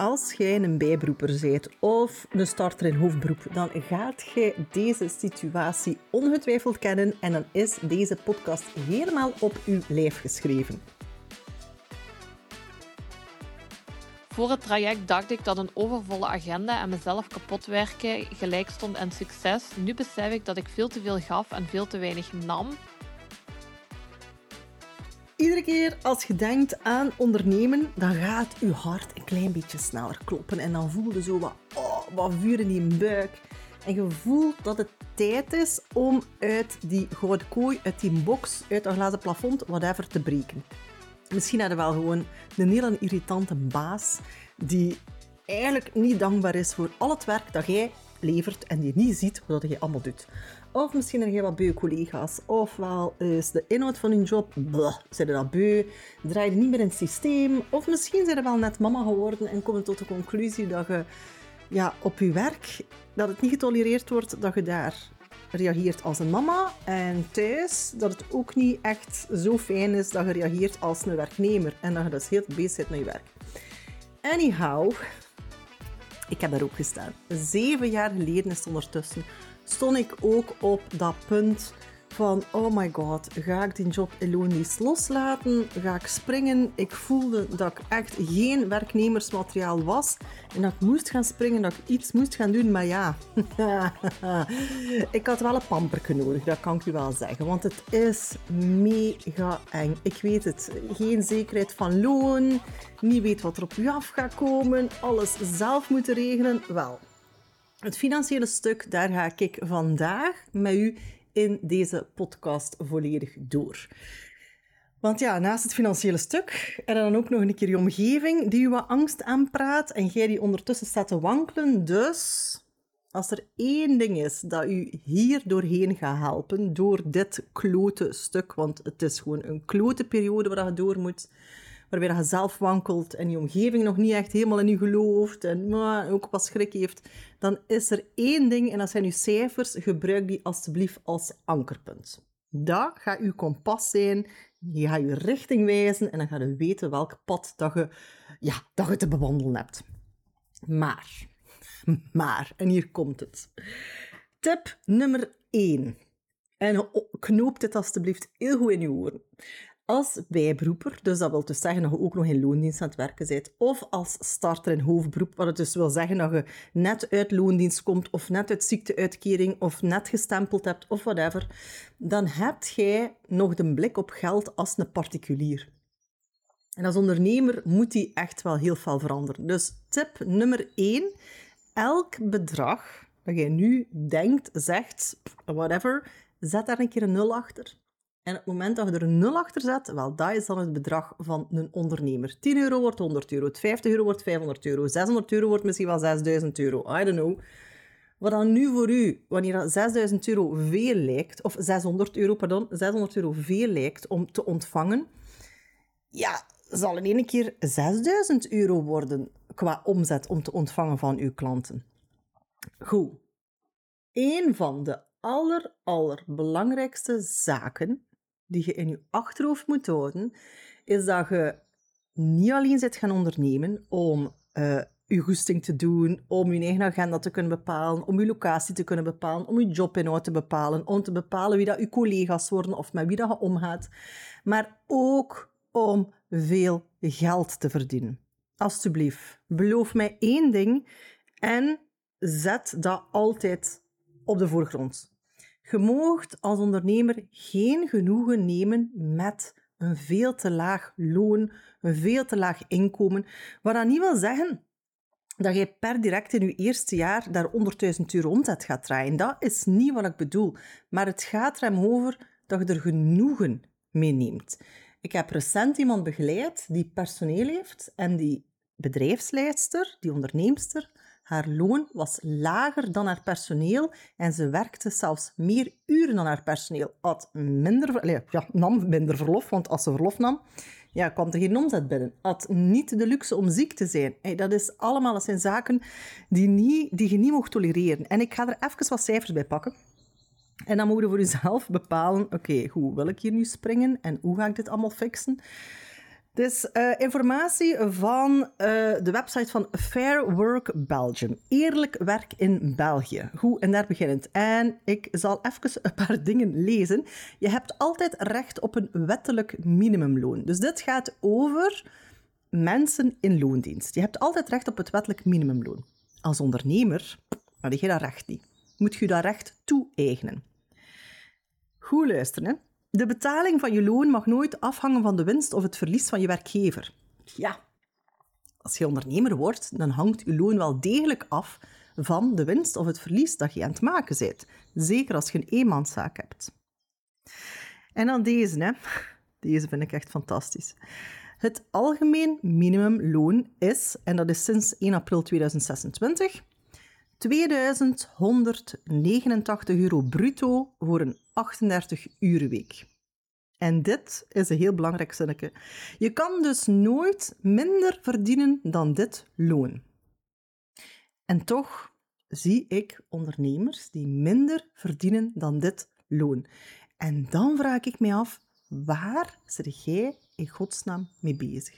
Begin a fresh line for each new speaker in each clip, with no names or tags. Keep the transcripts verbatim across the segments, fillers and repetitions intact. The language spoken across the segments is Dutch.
als jij een bijberoeper bent of een starter in hoofdberoep, dan gaat jij deze situatie ongetwijfeld kennen en dan is deze podcast helemaal op uw lijf geschreven.
Voor het traject dacht ik dat een overvolle agenda en mezelf kapot werken gelijk stond aan succes. Nu besef ik dat ik veel te veel gaf en veel te weinig nam.
Iedere keer als je denkt aan ondernemen, dan gaat je hart een klein beetje sneller kloppen. En dan voel je zo wat, oh, wat vuur in je buik. En je voelt dat het tijd is om uit die gouden kooi, uit die box, uit dat glazen plafond, whatever, te breken. Misschien had je wel gewoon een hele irritante baas die eigenlijk niet dankbaar is voor al het werk dat jij levert en die niet ziet wat je allemaal doet. Of misschien heb je wat beu collega's. Ofwel is de inhoud van je job, bleh, zijn je dat beu, draai je niet meer in het systeem. Of misschien zijn je wel net mama geworden en komen tot de conclusie dat je ja, op je werk, dat het niet getolereerd wordt dat je daar reageert als een mama. En thuis, dat het ook niet echt zo fijn is dat je reageert als een werknemer. En dat je dus heel bezig bent met je werk. Anyhow, ik heb daar ook gestaan. Zeven jaar geleden is het ondertussen. Stond ik ook op dat punt van, oh my god, ga ik die job in loondienst loslaten? Ga ik springen? Ik voelde dat ik echt geen werknemersmateriaal was en dat ik moest gaan springen, dat ik iets moest gaan doen, maar ja, ik had wel een pamperke nodig, dat kan ik u wel zeggen, want het is mega eng. Ik weet het, geen zekerheid van loon, niet weet wat er op u af gaat komen, alles zelf moeten regelen, wel. Het financiële stuk, daar ga ik vandaag met u in deze podcast volledig door. Want ja, naast het financiële stuk, en dan ook nog een keer je omgeving die je wat angst aanpraat en jij die ondertussen staat te wankelen. Dus als er één ding is dat u hier doorheen gaat helpen, door dit klote stuk, want het is gewoon een klote periode waar je door moet, waarbij je zelf wankelt en je omgeving nog niet echt helemaal in je gelooft en maar, ook wat schrik heeft, dan is er één ding en dat zijn uw cijfers. Gebruik die alstublieft als ankerpunt. Dat gaat uw kompas zijn, je gaat je richting wijzen en dan ga je weten welk pad dat je, ja, dat je te bewandelen hebt. Maar, maar, en hier komt het. Tip nummer één. En knoop dit alstublieft heel goed in je oren. Als bijberoeper, dus dat wil dus zeggen dat je ook nog in loondienst aan het werken bent, of als starter in hoofdberoep, wat het dus wil zeggen dat je net uit loondienst komt, of net uit ziekteuitkering, of net gestempeld hebt, of whatever, dan heb jij nog de blik op geld als een particulier. En als ondernemer moet die echt wel heel veel veranderen. Dus tip nummer één, elk bedrag dat jij nu denkt, zegt, whatever, zet daar een keer een nul achter. En op het moment dat je er een nul achter zet, wel, dat is dan het bedrag van een ondernemer. tien euro wordt honderd euro, vijftig euro wordt vijfhonderd euro, zeshonderd euro wordt misschien wel zesduizend euro, I don't know. Wat dan nu voor u, wanneer zesduizend euro veel lijkt, of zeshonderd euro, pardon, zeshonderd euro veel lijkt om te ontvangen, ja, zal in één keer zesduizend euro worden qua omzet om te ontvangen van uw klanten. Goed. Een van de aller, allerbelangrijkste zaken die je in je achterhoofd moet houden, is dat je niet alleen zit gaan ondernemen om uh, je goesting te doen, om je eigen agenda te kunnen bepalen, om je locatie te kunnen bepalen, om je jobinhoud te bepalen, om te bepalen wie dat je collega's worden of met wie dat je omgaat, maar ook om veel geld te verdienen. Alsjeblieft, beloof mij één ding en zet dat altijd op de voorgrond. Je moogt als ondernemer geen genoegen nemen met een veel te laag loon, een veel te laag inkomen, wat dat niet wil zeggen dat je per direct in je eerste jaar daar honderdduizend euro omzet gaat draaien. Dat is niet wat ik bedoel, maar het gaat er hem over dat je er genoegen mee neemt. Ik heb recent iemand begeleid die personeel heeft en die bedrijfsleidster, die onderneemster, haar loon was lager dan haar personeel en ze werkte zelfs meer uren dan haar personeel. Had minder, ja, nam minder verlof, want als ze verlof nam, ja, kwam er geen omzet binnen. Had niet de luxe om ziek te zijn. Hey, dat is allemaal, dat zijn zaken die, niet, die je niet mag tolereren. En ik ga er even wat cijfers bij pakken. En dan moet je voor jezelf bepalen, oké, okay, hoe wil ik hier nu springen en hoe ga ik dit allemaal fixen? Dus uh, informatie van uh, de website van Fair Work Belgium. Eerlijk werk in België. Goed, en daar begint het. En ik zal even een paar dingen lezen. Je hebt altijd recht op een wettelijk minimumloon. Dus dit gaat over mensen in loondienst. Je hebt altijd recht op het wettelijk minimumloon. Als ondernemer heb je dat recht niet. Moet je dat recht toe-eigenen. Goed luisteren, hè. De betaling van je loon mag nooit afhangen van de winst of het verlies van je werkgever. Ja, als je ondernemer wordt, dan hangt je loon wel degelijk af van de winst of het verlies dat je aan het maken bent. Zeker als je een eenmanszaak hebt. En dan deze, hè. Deze vind ik echt fantastisch. Het algemeen minimumloon is, en dat is sinds één april tweeduizend zesentwintig, tweeduizend honderdnegenentachtig euro bruto voor een achtendertig uur week. En dit is een heel belangrijk zinnetje. Je kan dus nooit minder verdienen dan dit loon. En toch zie ik ondernemers die minder verdienen dan dit loon. En dan vraag ik me af, waar zit jij in godsnaam mee bezig?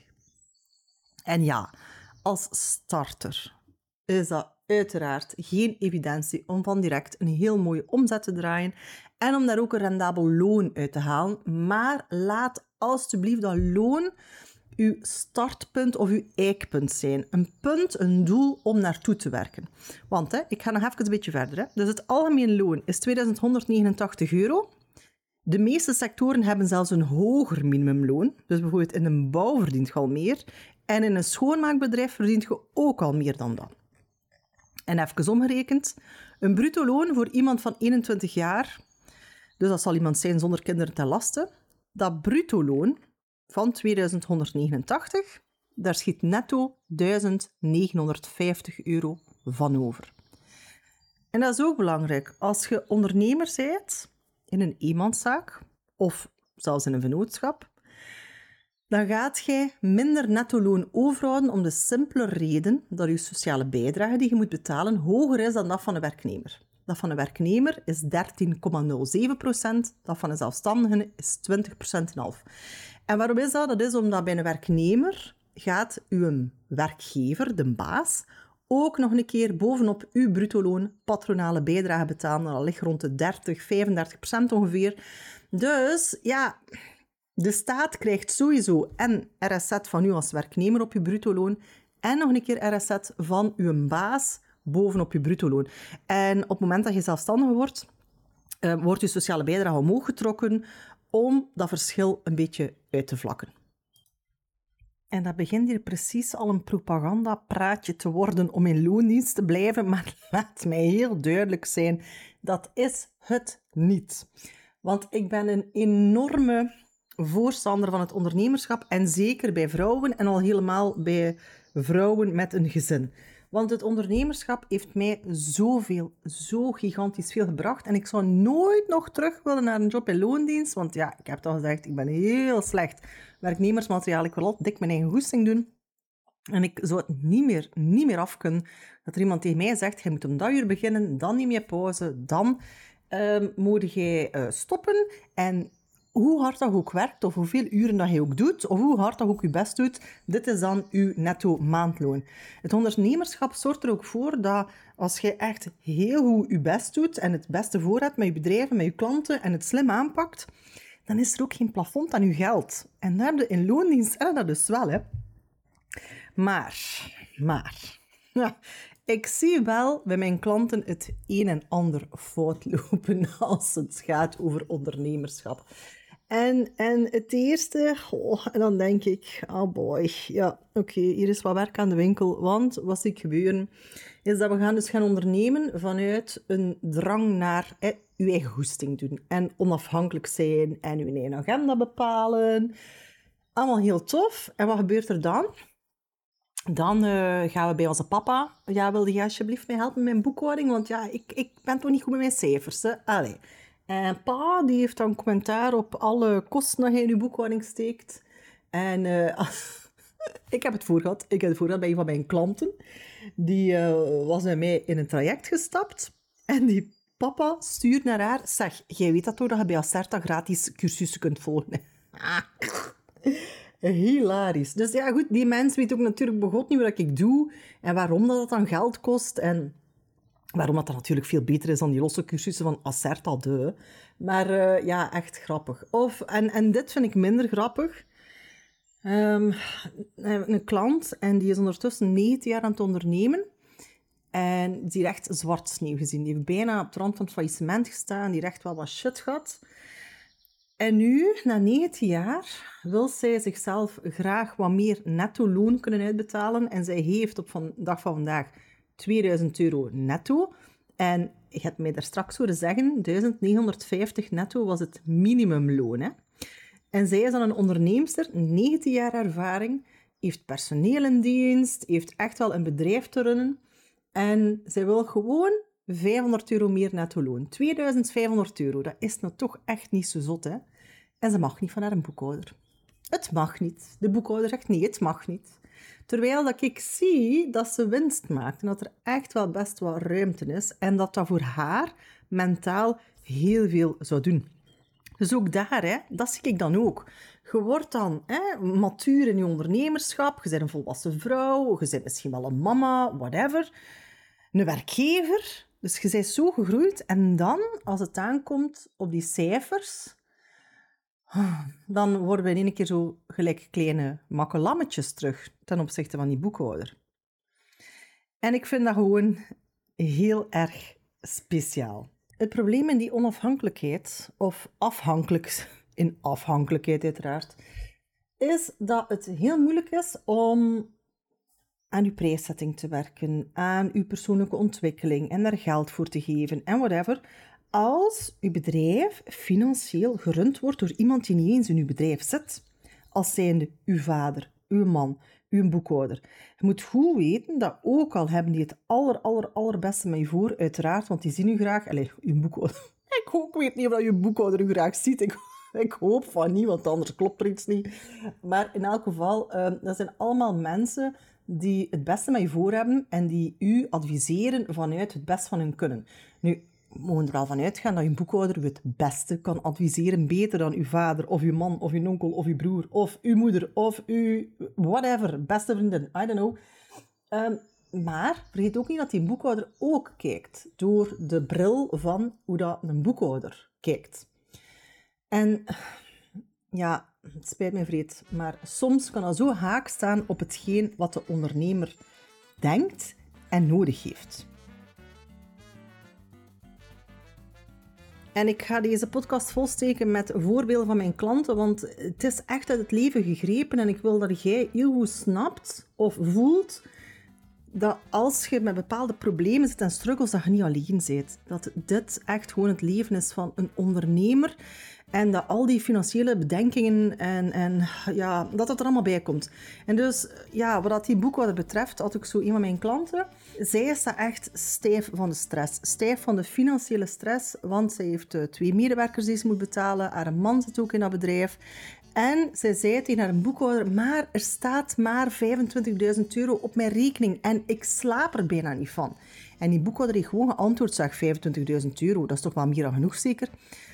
En ja, als starter is dat uiteraard geen evidentie om van direct een heel mooie omzet te draaien en om daar ook een rendabel loon uit te halen. Maar laat alsjeblieft dat loon uw startpunt of uw eikpunt zijn. Een punt, een doel om naartoe te werken. Want hè, ik ga nog even een beetje verder. Hè. Dus het algemeen loon is tweeduizend honderdnegenentachtig euro. De meeste sectoren hebben zelfs een hoger minimumloon. Dus bijvoorbeeld in een bouw verdient je al meer. En in een schoonmaakbedrijf verdient je ook al meer dan dat. En even omgerekend, een bruto loon voor iemand van eenentwintig jaar, dus dat zal iemand zijn zonder kinderen ten laste, dat bruto loon van tweeduizend honderdnegenentachtig, daar schiet netto duizend negenhonderdvijftig euro van over. En dat is ook belangrijk. Als je ondernemer bent in een eenmanszaak of zelfs in een vennootschap, dan gaat je minder netto loon overhouden om de simpele reden dat je sociale bijdrage die je moet betalen hoger is dan dat van een werknemer. Dat van een werknemer is dertien komma nul zeven procent, dat van een zelfstandige is twintig procent en half. En waarom is dat? Dat is omdat bij een werknemer gaat uw werkgever, de baas, ook nog een keer bovenop uw bruto-loon patronale bijdrage betalen. Dat ligt rond de dertig, vijfendertig procent ongeveer. Dus ja, de staat krijgt sowieso en R S Z van u als werknemer op je bruto-loon en nog een keer R S Z van uw baas bovenop je bruto-loon. En op het moment dat je zelfstandig wordt, uh, wordt je sociale bijdrage omhoog getrokken om dat verschil een beetje uit te vlakken. En dat begint hier precies al een propagandapraatje te worden om in loondienst te blijven, maar laat mij heel duidelijk zijn, dat is het niet. Want ik ben een enorme voorstander van het ondernemerschap en zeker bij vrouwen en al helemaal bij vrouwen met een gezin. Want het ondernemerschap heeft mij zoveel, zo gigantisch veel gebracht. En ik zou nooit nog terug willen naar een job in loondienst. Want ja, ik heb het al gezegd, ik ben heel slecht werknemersmateriaal. Ik wil altijd dik mijn eigen goesting doen. En ik zou het niet meer, niet meer af kunnen dat er iemand tegen mij zegt, je moet om dat uur beginnen, dan neem je pauze, dan uh, moet je uh, stoppen. En hoe hard dat ook werkt, of hoeveel uren dat je ook doet, of hoe hard dat ook je best doet, dit is dan uw netto maandloon. Het ondernemerschap zorgt er ook voor dat als je echt heel goed je best doet en het beste voor hebt met je bedrijven, met je klanten en het slim aanpakt, dan is er ook geen plafond aan je geld. En daar heb je in loondienst en dat dus wel, hè. Maar, maar, ja, ik zie wel bij mijn klanten het een en ander fout lopen als het gaat over ondernemerschap. En, en het eerste, oh, en dan denk ik, oh boy, ja, oké, okay, hier is wat werk aan de winkel. Want wat zie ik gebeuren, is dat we gaan dus gaan ondernemen vanuit een drang naar eh, uw eigen goesting doen. En onafhankelijk zijn en uw eigen agenda bepalen. Allemaal heel tof. En wat gebeurt er dan? Dan uh, gaan we bij onze papa. Ja, wilde je alsjeblieft mij helpen met mijn boekhouding? Want ja, ik, ik ben toch niet goed met mijn cijfers. Hè? Allee. En pa, die heeft dan commentaar op alle kosten die je in je boekhouding steekt. En uh, ik heb het voor gehad. Ik heb het voor gehad bij een van mijn klanten. Die uh, was bij mij in een traject gestapt. En die papa stuurt naar haar. Zeg, jij weet dat toch dat je bij Acerta gratis cursussen kunt volgen? Hilarisch. Dus ja, goed, die mens weet ook natuurlijk begot niet wat ik doe en waarom dat dan geld kost en waarom dat dan natuurlijk veel beter is dan die losse cursussen van Acerta de. Maar uh, ja, echt grappig. Of, en, en dit vind ik minder grappig. Um, een klant, en die is ondertussen negentien jaar aan het ondernemen. En die heeft echt zwart sneeuw gezien. Die heeft bijna op de rand van het faillissement gestaan. Die heeft echt wel wat shit gehad. En nu, na negentien jaar, wil zij zichzelf graag wat meer netto loon kunnen uitbetalen. En zij heeft op de dag van vandaag tweeduizend euro netto. En je hebt mij daar straks horen zeggen, duizend negenhonderdvijftig netto was het minimumloon. Hè? En zij is dan een onderneemster, negentien jaar ervaring, heeft personeel in dienst, heeft echt wel een bedrijf te runnen. En zij wil gewoon vijfhonderd euro meer netto loon. tweeduizend vijfhonderd euro, dat is nou toch echt niet zo zot, hè? En ze mag niet van haar boekhouder. Het mag niet. De boekhouder zegt nee, het mag niet. Terwijl dat ik zie dat ze winst maakt en dat er echt wel best wel ruimte is en dat dat voor haar mentaal heel veel zou doen. Dus ook daar, hè, dat zie ik dan ook. Je wordt dan hè, matuur in je ondernemerschap, je bent een volwassen vrouw, je bent misschien wel een mama, whatever, een werkgever. Dus je bent zo gegroeid en dan, als het aankomt op die cijfers, dan worden we in één keer zo gelijk kleine makkelammetjes terug ten opzichte van die boekhouder. En ik vind dat gewoon heel erg speciaal. Het probleem in die onafhankelijkheid, of afhankelijk, in afhankelijkheid uiteraard, is dat het heel moeilijk is om aan uw prijszetting te werken, aan uw persoonlijke ontwikkeling en daar geld voor te geven en whatever, als uw bedrijf financieel gerund wordt door iemand die niet eens in uw bedrijf zit, als zijnde uw vader, uw man, uw boekhouder. Je moet goed weten dat ook al hebben die het aller, aller, allerbeste met je voor, uiteraard, want die zien u graag, allez, uw boekhouder. Ik ook weet niet of je boekhouder u graag ziet. Ik, ik hoop van niet, want anders klopt er iets niet. Maar in elk geval, uh, dat zijn allemaal mensen die het beste met je voor hebben en die u adviseren vanuit het best van hun kunnen. Nu, we mogen er wel van uitgaan dat je boekhouder u het beste kan adviseren, beter dan uw vader, of uw man, of uw onkel, of uw broer, of uw moeder, of uw whatever, beste vriendin, I don't know. Um, maar vergeet ook niet dat die boekhouder ook kijkt door de bril van hoe dat een boekhouder kijkt. En ja, het spijt me vreed, maar soms kan dat zo haak staan op hetgeen wat de ondernemer denkt en nodig heeft. En ik ga deze podcast volsteken met voorbeelden van mijn klanten, want het is echt uit het leven gegrepen en ik wil dat jij heel goed snapt of voelt dat als je met bepaalde problemen zit en struggles, dat je niet alleen bent. Dat dit echt gewoon het leven is van een ondernemer en dat al die financiële bedenkingen en, en ja, dat het er allemaal bij komt. En dus, ja, wat die boekhouder betreft, had ik zo een van mijn klanten, zij staat echt stijf van de stress. Stijf van de financiële stress, want zij heeft uh, twee medewerkers die ze moet betalen. Haar man zit ook in dat bedrijf. En zij zei tegen haar boekhouder, maar er staat maar vijfentwintigduizend euro op mijn rekening en ik slaap er bijna niet van. En die boekhouder heeft gewoon geantwoord, zeg, vijfentwintigduizend euro, dat is toch wel meer dan genoeg zeker?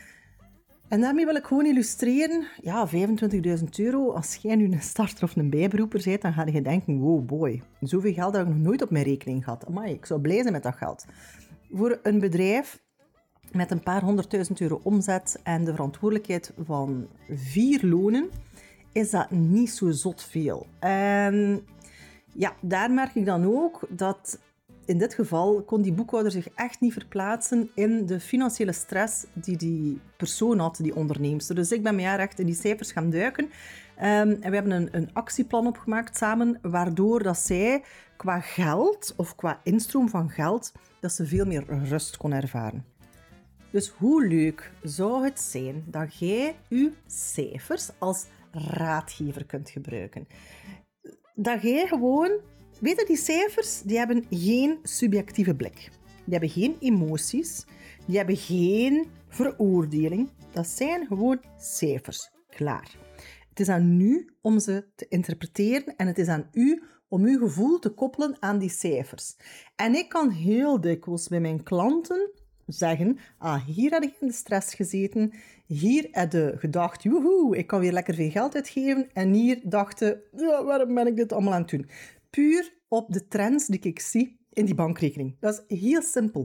En daarmee wil ik gewoon illustreren, ja, vijfentwintigduizend euro, als jij nu een starter of een bijberoeper bent, dan ga je denken, wow boy, zoveel geld heb ik nog nooit op mijn rekening gehad. Amai, ik zou blij zijn met dat geld. Voor een bedrijf met een paar honderdduizend euro omzet en de verantwoordelijkheid van vier lonen, is dat niet zo zot veel. En ja, daar merk ik dan ook dat in dit geval kon die boekhouder zich echt niet verplaatsen in de financiële stress die die persoon had, die onderneemster. Dus ik ben met haar echt in die cijfers gaan duiken. Um, en we hebben een, een actieplan opgemaakt samen, waardoor dat zij qua geld, of qua instroom van geld, dat ze veel meer rust kon ervaren. Dus hoe leuk zou het zijn dat jij je cijfers als raadgever kunt gebruiken? Dat jij gewoon... Weet je, die cijfers, die hebben geen subjectieve blik. Die hebben geen emoties. Die hebben geen veroordeling. Dat zijn gewoon cijfers. Klaar. Het is aan u om ze te interpreteren en het is aan u om uw gevoel te koppelen aan die cijfers. En ik kan heel dikwijls bij mijn klanten zeggen, ah, hier heb ik in de stress gezeten, hier heb je gedacht, joehoe, ik kan weer lekker veel geld uitgeven, en hier dachten, ja, waarom ben ik dit allemaal aan het doen? Puur op de trends die ik zie in die bankrekening. Dat is heel simpel.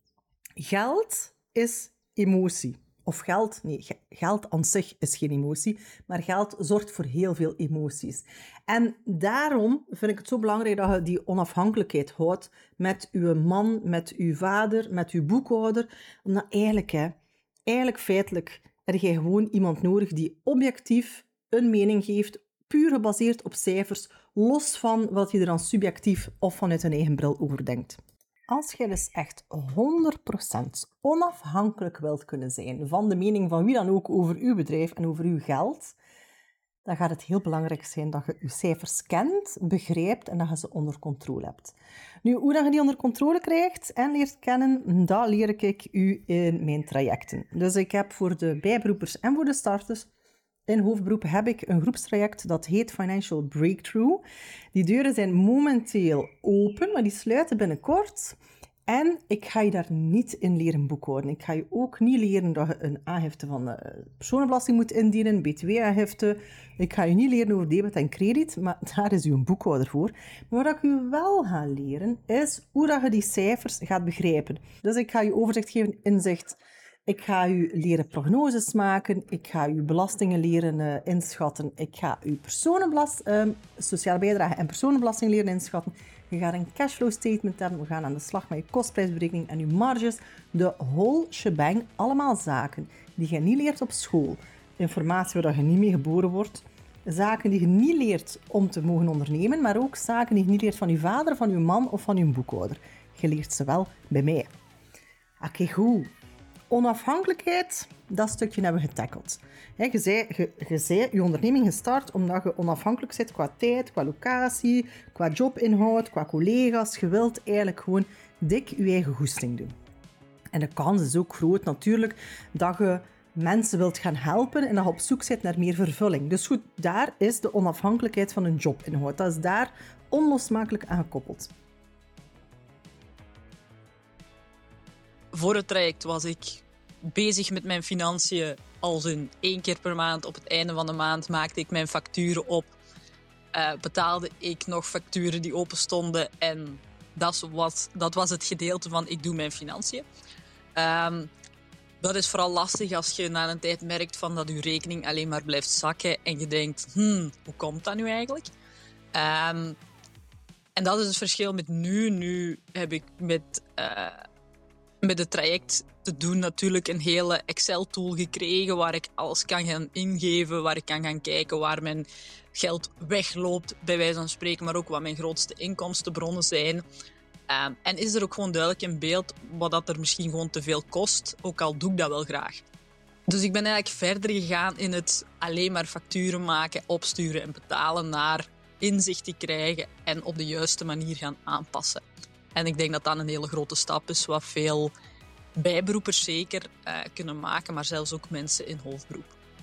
Geld is emotie. Of geld, nee, geld aan zich is geen emotie, maar geld zorgt voor heel veel emoties. En daarom vind ik het zo belangrijk dat je die onafhankelijkheid houdt met uw man, met uw vader, met uw boekhouder. Omdat eigenlijk, hè, eigenlijk feitelijk, heb je gewoon iemand nodig die objectief een mening geeft, puur gebaseerd op cijfers, los van wat je er dan subjectief of vanuit een eigen bril over denkt. Als je dus echt honderd procent onafhankelijk wilt kunnen zijn van de mening van wie dan ook over uw bedrijf en over uw geld, dan gaat het heel belangrijk zijn dat je je cijfers kent, begrijpt en dat je ze onder controle hebt. Nu, hoe dat je die onder controle krijgt en leert kennen, dat leer ik u in mijn trajecten. Dus ik heb voor de bijberoepers en voor de starters in hoofdberoep heb ik een groepstraject dat heet Financial Breakthrough. Die deuren zijn momenteel open, maar die sluiten binnenkort. En ik ga je daar niet in leren boekhouden. Ik ga je ook niet leren dat je een aangifte van de personenbelasting moet indienen, B T W-aangifte. Ik ga je niet leren over debet en krediet, maar daar is uw boekhouder voor. Maar wat ik u wel ga leren, is hoe dat je die cijfers gaat begrijpen. Dus ik ga je overzicht geven, inzicht. Ik ga u leren prognoses maken, ik ga u belastingen leren uh, inschatten, ik ga u personenbelast, uh, sociale bijdrage en personenbelasting leren inschatten. Je gaat een cashflow statement hebben, we gaan aan de slag met je kostprijsberekening en je marges. De whole shebang, allemaal zaken die je niet leert op school. Informatie waar je niet mee geboren wordt. Zaken die je niet leert om te mogen ondernemen, maar ook zaken die je niet leert van je vader, van je man of van je boekhouder. Je leert ze wel bij mij. Oké, okay, goed. Onafhankelijkheid, dat stukje hebben we getackeld. He, je zei, je, je zei je onderneming gestart omdat je onafhankelijk bent qua tijd, qua locatie, qua jobinhoud, qua collega's. Je wilt eigenlijk gewoon dik je eigen goesting doen. En de kans is ook groot natuurlijk dat je mensen wilt gaan helpen en dat je op zoek bent naar meer vervulling. Dus goed, daar is de onafhankelijkheid van een jobinhoud. Dat is daar onlosmakelijk aan gekoppeld.
Voor het traject was ik bezig met mijn financiën als in één keer per maand. Op het einde van de maand maakte ik mijn facturen op. Uh, betaalde ik nog facturen die open stonden. En dat was, dat was het gedeelte van ik doe mijn financiën. Um, dat is vooral lastig als je na een tijd merkt van dat je rekening alleen maar blijft zakken. En je denkt, hmm, hoe komt dat nu eigenlijk? Um, en dat is het verschil met nu. Nu heb ik met... Uh, Met het traject te doen natuurlijk een hele Excel-tool gekregen waar ik alles kan gaan ingeven, waar ik kan gaan kijken waar mijn geld wegloopt, bij wijze van spreken, maar ook wat mijn grootste inkomstenbronnen zijn. Um, en is er ook gewoon duidelijk een beeld wat dat er misschien gewoon te veel kost, ook al doe ik dat wel graag. Dus ik ben eigenlijk verder gegaan in het alleen maar facturen maken, opsturen en betalen, naar inzicht te krijgen en op de juiste manier gaan aanpassen. En ik denk dat dat een hele grote stap is, wat veel bijberoepers zeker uh, kunnen maken, maar zelfs ook mensen in hoofdberoep.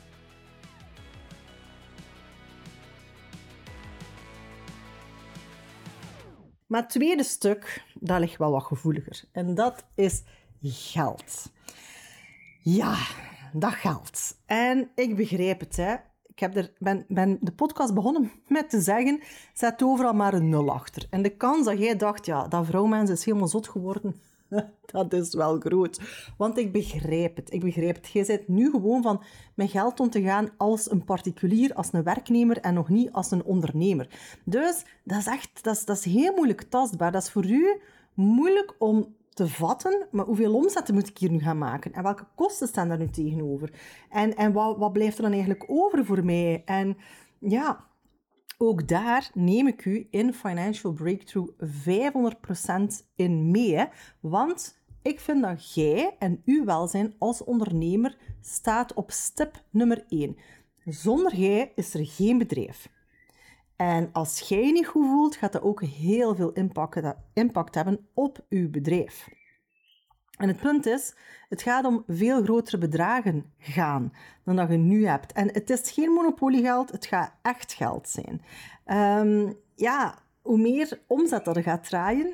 Maar het tweede stuk, dat ligt wel wat gevoeliger. En dat is geld. Ja, dat geld. En ik begrijp het, hè. Ik heb er, ben, ben de podcast begonnen met te zeggen, zet overal maar een nul achter. En de kans dat jij dacht, ja, dat vrouwmens is helemaal zot geworden, dat is wel groot. Want ik begrijp het, ik begrijp het. Jij bent nu gewoon van met geld om te gaan als een particulier, als een werknemer en nog niet als een ondernemer. Dus dat is echt, dat is, dat is heel moeilijk tastbaar. Dat is voor u moeilijk om te vatten, maar hoeveel omzetten moet ik hier nu gaan maken? En welke kosten staan daar nu tegenover? En, en wat, wat blijft er dan eigenlijk over voor mij? En ja, ook daar neem ik u in Financial Breakthrough vijfhonderd procent in mee. Hè? Want ik vind dat jij en uw welzijn als ondernemer staat op stip nummer één. Zonder jij is er geen bedrijf. En als jij je niet goed voelt, gaat dat ook heel veel impact, impact hebben op uw bedrijf. En het punt is, het gaat om veel grotere bedragen gaan dan dat je nu hebt. En het is geen monopoliegeld, het gaat echt geld zijn. Um, ja, hoe meer omzet dat je gaat draaien,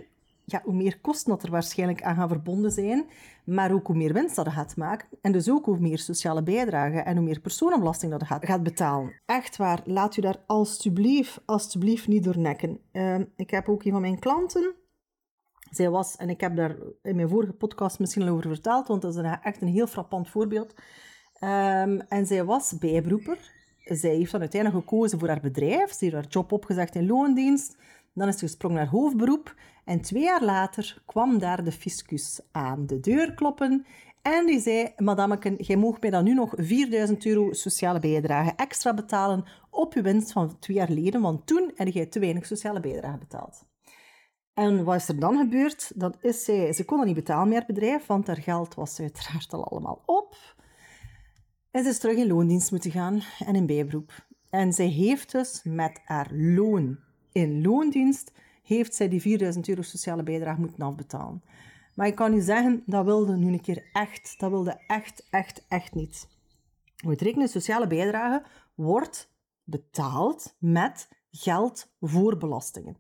ja, hoe meer kosten dat er waarschijnlijk aan gaan verbonden zijn, maar ook hoe meer winst dat je gaat maken. En dus ook hoe meer sociale bijdrage en hoe meer personenbelasting dat je gaat, gaat betalen. Echt waar, laat u daar alstublieft, alstublieft niet door nekken. Uh, ik heb ook een van mijn klanten. Zij was, en ik heb daar in mijn vorige podcast misschien al over verteld, want dat is een, echt een heel frappant voorbeeld. Um, en zij was bijberoeper. Zij heeft dan uiteindelijk gekozen voor haar bedrijf. Ze heeft haar job opgezegd in loondienst. Dan is ze gesprongen naar hoofdberoep. En twee jaar later kwam daar de fiscus aan de deur kloppen. En die zei, madameken, jij mag mij dan nu nog vierduizend euro sociale bijdrage extra betalen op je winst van twee jaar geleden, want toen heb jij te weinig sociale bijdrage betaald. En wat is er dan gebeurd? Dat is zij, ze kon dat niet betalen met haar bedrijf, want haar geld was uiteraard al allemaal op. En ze is terug in loondienst moeten gaan en in bijberoep. En zij heeft dus met haar loon in loondienst, heeft zij die vierduizend euro sociale bijdrage moeten afbetalen. Maar ik kan u zeggen, dat wilde nu een keer echt, dat wilde echt, echt, echt niet. Het rekenen sociale bijdrage wordt betaald met geld voor belastingen.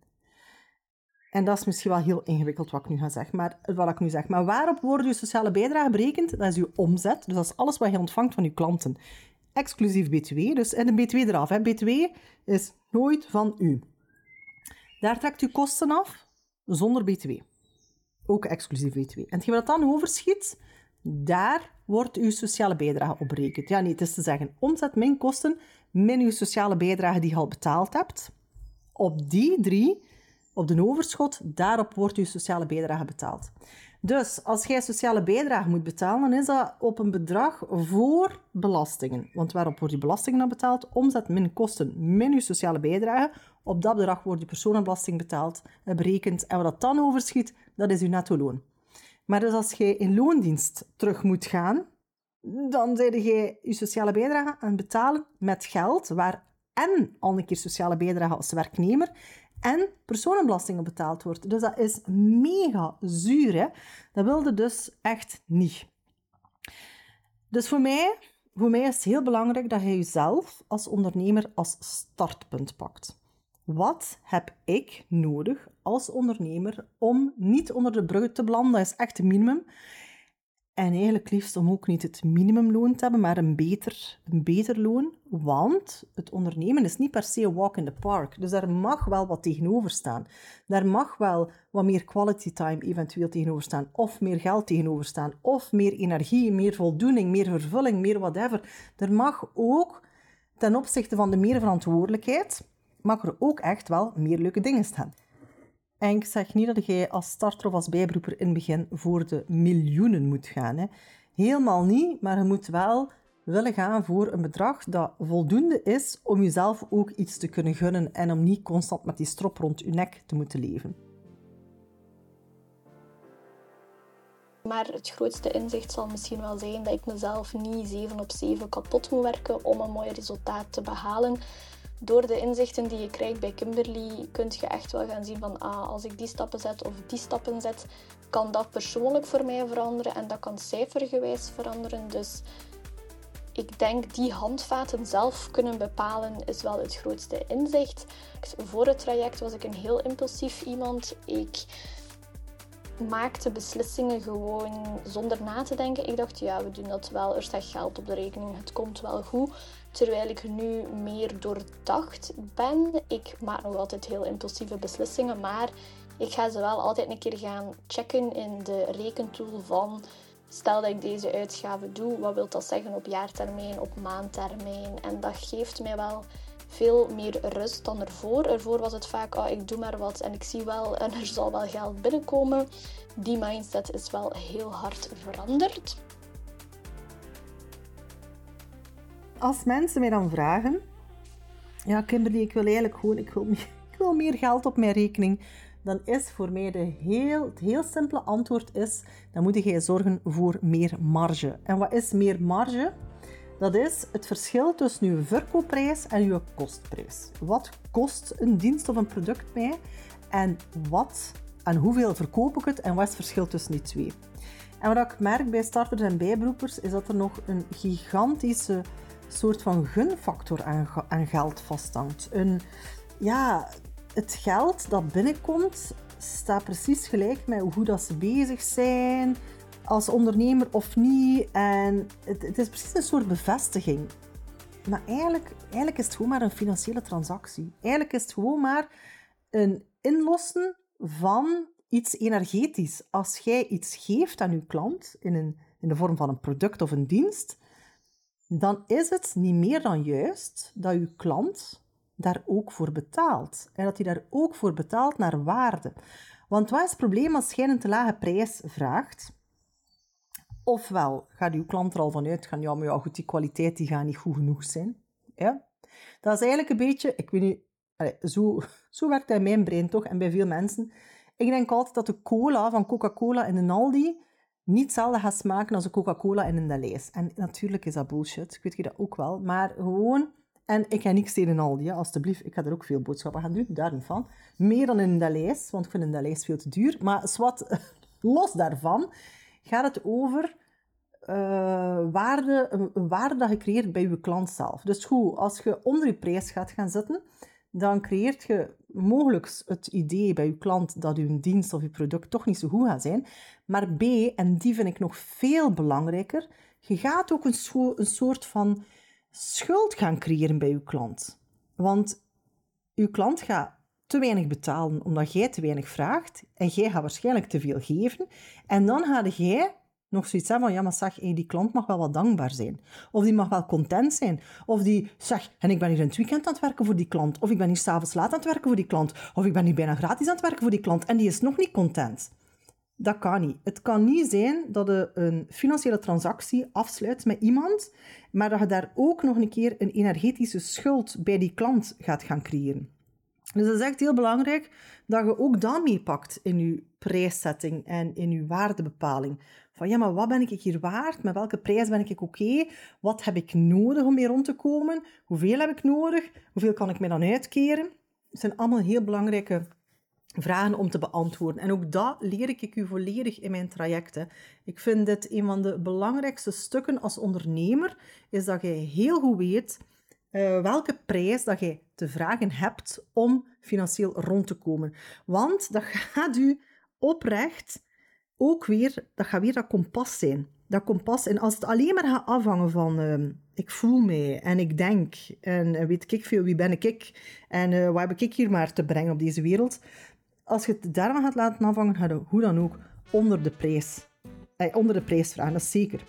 En dat is misschien wel heel ingewikkeld wat ik nu ga zeggen, maar, wat ik nu zeg. Maar waarop wordt uw sociale bijdrage berekend? Dat is uw omzet, dus dat is alles wat je ontvangt van uw klanten. Exclusief B T W, dus en de B T W eraf. Hè. B T W is nooit van u. Daar trekt u kosten af, zonder B T W. Ook exclusief B T W. En hetgeen wat dan overschiet, daar wordt uw sociale bijdrage op berekend. Ja, nee, het is te zeggen, omzet min kosten, min uw sociale bijdrage die je al betaald hebt. Op die drie, op de overschot, daarop wordt uw sociale bijdrage betaald. Dus als jij sociale bijdrage moet betalen, dan is dat op een bedrag voor belastingen. Want waarop wordt je belastingen dan betaald? Omzet min kosten min uw sociale bijdrage. Op dat bedrag wordt je personenbelasting betaald, berekend. En wat dat dan overschiet, dat is uw netto loon. Maar dus als jij in loondienst terug moet gaan, dan ben je je sociale bijdrage aan het betalen met geld, waar en al een keer sociale bijdrage als werknemer en personenbelasting betaald wordt. Dus dat is mega zuur, hè? Dat wilde dus echt niet. Dus voor mij, voor mij is het heel belangrijk dat je jezelf als ondernemer als startpunt pakt. Wat heb ik nodig als ondernemer om niet onder de brug te belanden? Dat is echt het minimum. En eigenlijk liefst om ook niet het minimumloon te hebben, maar een beter, een beter loon. Want het ondernemen is niet per se een walk in the park. Dus daar mag wel wat tegenover staan. Daar mag wel wat meer quality time eventueel tegenover staan. Of meer geld tegenover staan. Of meer energie, meer voldoening, meer vervulling, meer whatever. Er mag ook, ten opzichte van de meer verantwoordelijkheid, mag er ook echt wel meer leuke dingen staan. En ik zeg niet dat jij als starter of als bijberoeper in het begin voor de miljoenen moet gaan. Hè. Helemaal niet, maar je moet wel willen gaan voor een bedrag dat voldoende is om jezelf ook iets te kunnen gunnen en om niet constant met die strop rond je nek te moeten leven.
Maar het grootste inzicht zal misschien wel zijn dat ik mezelf niet zeven op zeven kapot moet werken om een mooi resultaat te behalen. Door de inzichten die je krijgt bij Kimberly kun je echt wel gaan zien van ah, als ik die stappen zet of die stappen zet, kan dat persoonlijk voor mij veranderen en dat kan cijfergewijs veranderen. Dus ik denk die handvaten zelf kunnen bepalen is wel het grootste inzicht. Voor het traject was ik een heel impulsief iemand. Ik maakte beslissingen gewoon zonder na te denken. Ik dacht, ja, we doen dat wel. Er staat geld op de rekening. Het komt wel goed. Terwijl ik nu meer doordacht ben. Ik maak nog altijd heel impulsieve beslissingen. Maar ik ga ze wel altijd een keer gaan checken in de rekentool van... Stel dat ik deze uitgave doe, wat wil dat zeggen op jaartermijn, op maandtermijn? En dat geeft mij wel veel meer rust dan ervoor. Ervoor was het vaak, oh, ik doe maar wat en ik zie wel en er zal wel geld binnenkomen. Die mindset is wel heel hard veranderd.
Als mensen mij dan vragen, ja Kimberly, ik wil eigenlijk gewoon, ik wil, meer, ik wil meer geld op mijn rekening, dan is voor mij de heel, het heel simpele antwoord is, dan moet je zorgen voor meer marge. En wat is meer marge? Dat is het verschil tussen uw verkoopprijs en uw kostprijs. Wat kost een dienst of een product mij? En wat en hoeveel verkoop ik het? En wat is het verschil tussen die twee? En wat ik merk bij starters en bijberoepers, is dat er nog een gigantische soort van gunfactor aan, aan geld vasthangt. Een, ja, het geld dat binnenkomt staat precies gelijk met hoe goed dat ze bezig zijn, als ondernemer of niet. En het, het is precies een soort bevestiging. Maar eigenlijk, eigenlijk is het gewoon maar een financiële transactie. Eigenlijk is het gewoon maar een inlossen van iets energetisch. Als jij iets geeft aan je klant in, een, in de vorm van een product of een dienst, dan is het niet meer dan juist dat je klant daar ook voor betaalt. En dat hij daar ook voor betaalt naar waarde. Want wat is het probleem als jij een te lage prijs vraagt? Ofwel gaat uw klant er al van uitgaan, ja, maar ja, goed, die kwaliteit die gaat niet goed genoeg zijn. Ja? Dat is eigenlijk een beetje, ik weet niet, allez, zo, zo werkt het in mijn brein toch, en bij veel mensen. Ik denk altijd dat de cola van Coca-Cola in een Aldi niet hetzelfde gaat smaken als de Coca-Cola in een Deleuze. En natuurlijk is dat bullshit, ik weet je dat ook wel, maar gewoon, en ik ga niks tegen een Aldi, ja, alstublieft, ik ga er ook veel boodschappen gaan doen, daar niet van. Meer dan in een Deleuze, want ik vind een Deleuze veel te duur, maar zwart, los daarvan gaat het over Uh, waarde, een, een waarde dat je creëert bij je klant zelf. Dus goed, als je onder je prijs gaat gaan zitten, dan creëert je mogelijk het idee bij je klant dat je dienst of je product toch niet zo goed gaat zijn. Maar B, en die vind ik nog veel belangrijker, je gaat ook een, so- een soort van schuld gaan creëren bij je klant. Want je klant gaat te weinig betalen omdat jij te weinig vraagt en jij gaat waarschijnlijk te veel geven. En dan ga jij nog zoiets hebben van, ja, maar zeg, hey, die klant mag wel wat dankbaar zijn. Of die mag wel content zijn. Of die, zeg, en ik ben hier in het weekend aan het werken voor die klant. Of ik ben hier s'avonds laat aan het werken voor die klant. Of ik ben hier bijna gratis aan het werken voor die klant. En die is nog niet content. Dat kan niet. Het kan niet zijn dat je een financiële transactie afsluit met iemand, maar dat je daar ook nog een keer een energetische schuld bij die klant gaat gaan creëren. Dus dat is echt heel belangrijk dat je ook dat meepakt in je prijszetting en in je waardebepaling. Van ja, maar wat ben ik hier waard? Met welke prijs ben ik oké? Wat heb ik nodig om mee rond te komen? Hoeveel heb ik nodig? Hoeveel kan ik mij dan uitkeren? Het zijn allemaal heel belangrijke vragen om te beantwoorden. En ook dat leer ik u volledig in mijn trajecten. Ik vind dit een van de belangrijkste stukken als ondernemer, is dat je heel goed weet uh, welke prijs dat je te vragen hebt om financieel rond te komen. Want dat gaat u oprecht ook weer, dat gaat weer dat kompas zijn. Dat kompas. En als het alleen maar gaat afhangen van uh, ik voel mij en ik denk en weet ik veel, wie ben ik en uh, wat heb ik hier maar te brengen op deze wereld. Als je het daarvan gaat laten afhangen, ga je hoe dan ook onder de prijs, eh, onder de prijs vragen, dat is zeker.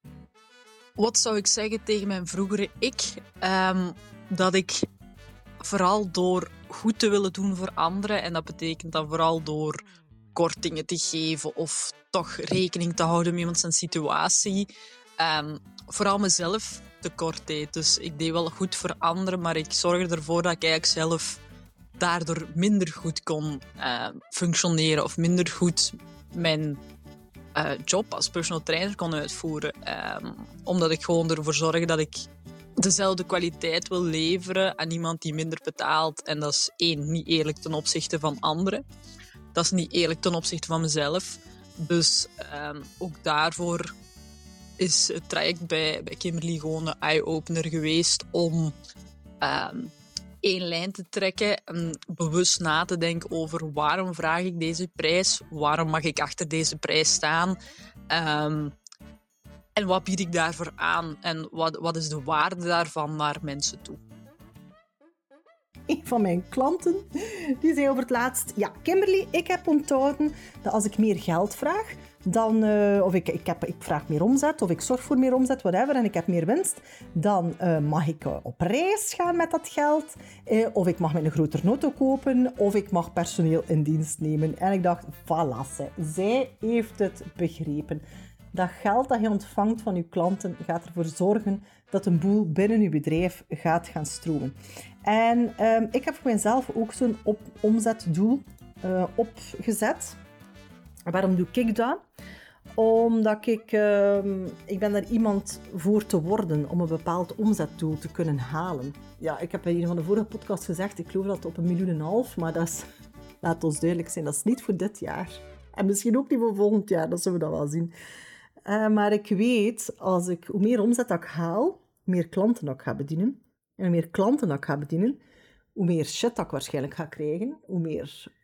Wat zou ik zeggen tegen mijn vroegere ik? Um, dat ik vooral door goed te willen doen voor anderen, en dat betekent dan vooral door kortingen te geven of toch rekening te houden met iemand zijn situatie, um, vooral mezelf tekort deed. Dus ik deed wel goed voor anderen, maar ik zorgde ervoor dat ik eigenlijk zelf daardoor minder goed kon uh, functioneren of minder goed mijn uh, job als personal trainer kon uitvoeren. Um, omdat ik gewoon ervoor zorgde dat ik dezelfde kwaliteit wil leveren aan iemand die minder betaalt. En dat is één, niet eerlijk ten opzichte van anderen. Dat is niet eerlijk ten opzichte van mezelf. Dus um, ook daarvoor is het traject bij, bij Kimberly gewoon een eye-opener geweest om um, één lijn te trekken en bewust na te denken over waarom vraag ik deze prijs, waarom mag ik achter deze prijs staan, um, en wat bied ik daarvoor aan en wat, wat is de waarde daarvan naar mensen toe.
Een van mijn klanten, die zei over het laatst, ja, Kimberly, ik heb onthouden dat als ik meer geld vraag, dan, uh, of ik, ik, heb, ik vraag meer omzet, of ik zorg voor meer omzet, whatever, en ik heb meer winst, dan uh, mag ik uh, op reis gaan met dat geld, uh, of ik mag met een grotere auto kopen, of ik mag personeel in dienst nemen. En ik dacht, voilà, zij, zij heeft het begrepen. Dat geld dat je ontvangt van je klanten gaat ervoor zorgen dat een boel binnen je bedrijf gaat gaan stromen. En um, ik heb voor mezelf ook zo'n op- omzetdoel uh, opgezet. Waarom doe ik dat? Omdat ik... Uh, ik ben daar iemand voor te worden om een bepaald omzetdoel te kunnen halen. Ja, ik heb in een van de vorige podcasts gezegd, ik geloof dat het op een miljoen en een half, maar dat is, laat ons duidelijk zijn, dat is niet voor dit jaar. En misschien ook niet voor volgend jaar, dat zullen we dat wel zien. Uh, maar ik weet, als ik, hoe meer omzet dat ik haal, hoe meer klanten dat ik ga bedienen. En hoe meer klanten dat ik ga bedienen, hoe meer shit dat ik waarschijnlijk ga krijgen, hoe meer